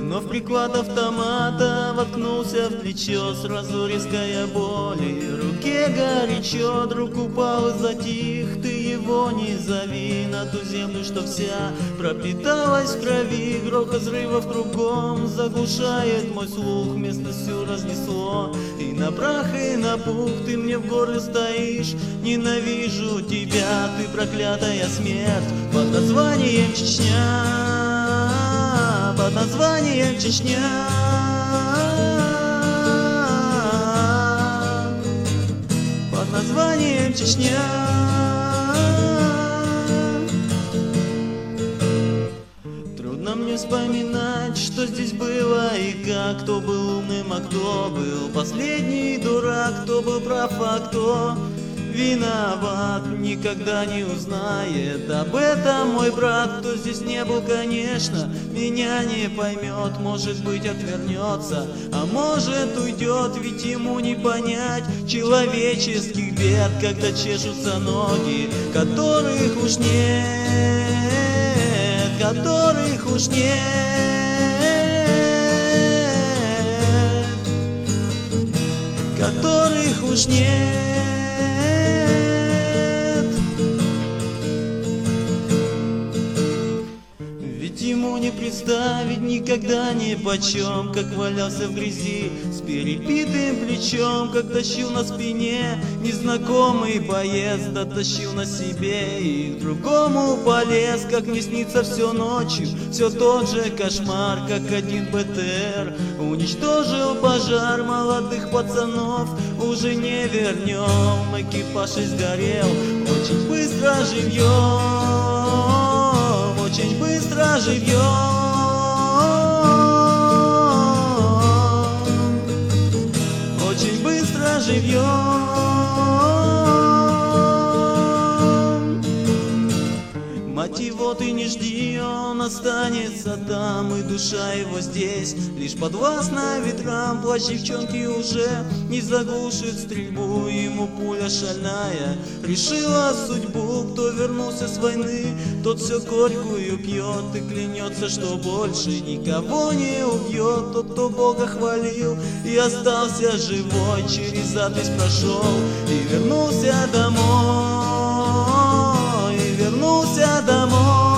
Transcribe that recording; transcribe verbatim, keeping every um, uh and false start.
Но в приклад автомата воткнулся в плечо, сразу резкая боль, и в руке горячо. Друг упал и затих, ты его не зови на ту землю, что вся пропиталась в крови. Грохот взрывов кругом заглушает мой слух, местность всю разнесло, и на прах, и на пух ты мне в горле стоишь. Ненавижу тебя, ты проклятая смерть, под названием Чечня, под названием Чечня, под названием Чечня. Трудно мне вспоминать, что здесь было и как, кто был умным, а кто был последний дурак, кто был прав, а кто виноват, никогда не узнает об этом мой брат. Кто здесь не был, конечно, меня не поймет, может быть, отвернется, а может, уйдет, ведь ему не понять человеческих бед, когда чешутся ноги, которых уж нет, которых уж нет, которых уж нет. Ему не представить никогда ни почем, как валялся в грязи с перебитым плечом, как тащил на спине незнакомый боец, дотащил на себе и к другому полез. Как мне снится все ночью, все тот же кошмар, как один БТР уничтожил пожар. Молодых пацанов уже не вернем, экипаж и сгорел очень быстро живьем, очень быстро живьем, очень быстро живьем. Мать его ты не жди, он останется там, и душа его здесь лишь подвластна ветрам. Плач девчонки уже не заглушит стрельбу, ему пуля шальная решила судьбу. Кто вернулся с войны, тот все горькую пьет и клянется, что больше никого не убьет. Тот, кто Бога хвалил и остался живой, через ад весь прошел и вернулся домой, и вернулся домой.